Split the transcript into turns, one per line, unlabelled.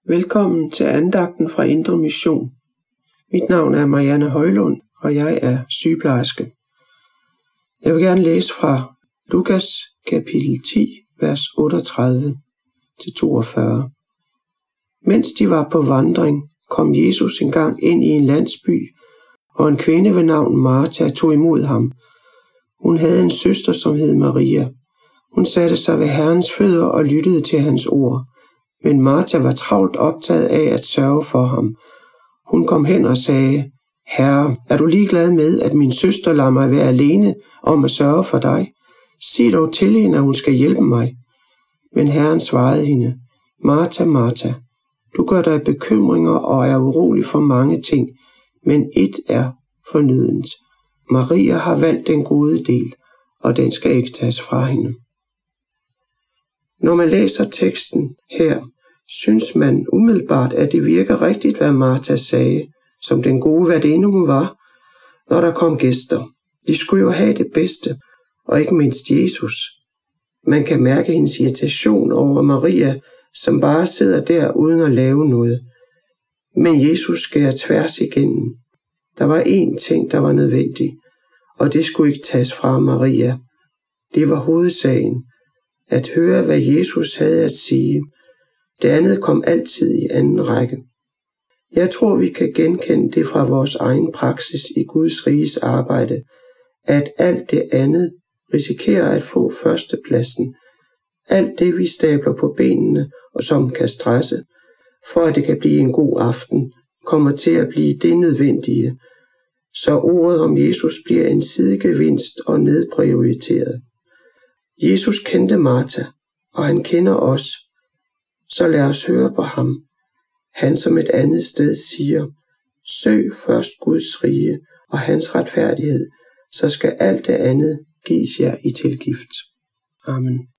Velkommen til andagten fra Indre Mission. Mit navn er Marianne Højlund, og jeg er sygeplejerske. Jeg vil gerne læse fra Lukas kapitel 10, vers 38-42. Mens de var på vandring, kom Jesus engang ind i en landsby, og en kvinde ved navn Martha tog imod ham. Hun havde en søster, som hed Maria. Hun satte sig ved Herrens fødder og lyttede til hans ord. Men Martha var travlt optaget af at sørge for ham. Hun kom hen og sagde, Herre, er du ligeglad med, at min søster lader mig være alene om at sørge for dig? Sig dog til hende, at hun skal hjælpe mig. Men Herren svarede hende, Martha, Martha, du gør dig bekymringer og er urolig for mange ting, men ét er fornødent. Maria har valgt den gode del, og den skal ikke tages fra hende. Når man læser teksten her, synes man umiddelbart, at det virker rigtigt, hvad Martha sagde, som den gode værtinde hun var, når der kom gæster. De skulle jo have det bedste, og ikke mindst Jesus. Man kan mærke hendes irritation over Maria, som bare sidder der uden at lave noget. Men Jesus skærer tværs igennem. Der var én ting, der var nødvendig, og det skulle ikke tages fra Maria. Det var hovedsagen. At høre, hvad Jesus havde at sige. Det andet kom altid i anden række. Jeg tror, vi kan genkende det fra vores egen praksis i Guds riges arbejde, at alt det andet risikerer at få førstepladsen. Alt det, vi stabler på benene og som kan stresse, for at det kan blive en god aften, kommer til at blive det nødvendige, så ordet om Jesus bliver en sidegevinst og nedprioriteret. Jesus kendte Martha, og han kender os, så lad os høre på ham. Han som et andet sted siger, søg først Guds rige og hans retfærdighed, så skal alt det andet gives jer i tilgift. Amen.